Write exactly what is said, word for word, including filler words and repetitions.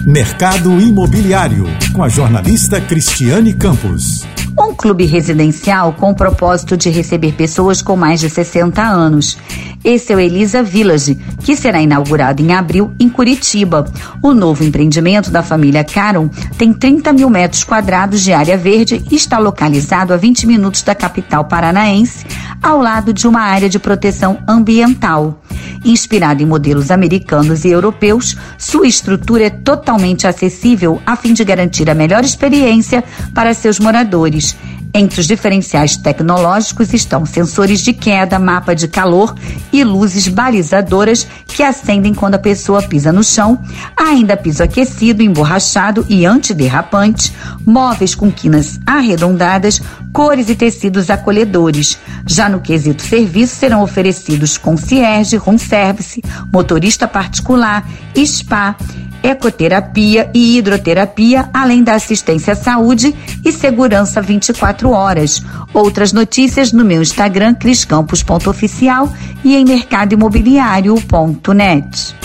Mercado Imobiliário, com a jornalista Cristiane Campos. Um clube residencial com o propósito de receber pessoas com mais de sessenta anos. Esse é o Elisa Village, que será inaugurado em abril em Curitiba. O novo empreendimento da família Caron tem trinta mil metros quadrados de área verde e está localizado a vinte minutos da capital paranaense, ao lado de uma área de proteção ambiental. Inspirado em modelos americanos e europeus, sua estrutura é totalmente acessível a fim de garantir a melhor experiência para seus moradores. Entre os diferenciais tecnológicos estão sensores de queda, mapa de calor e luzes balizadoras que acendem quando a pessoa pisa no chão, ainda piso aquecido, emborrachado e antiderrapante, móveis com quinas arredondadas, cores e tecidos acolhedores. Já no quesito serviço serão oferecidos concierge, room service, motorista particular, spa, ecoterapia e hidroterapia, além da assistência à saúde e segurança vinte e quatro horas. Outras notícias no meu Instagram, criscampos ponto oficial, e em mercado imobiliário ponto net.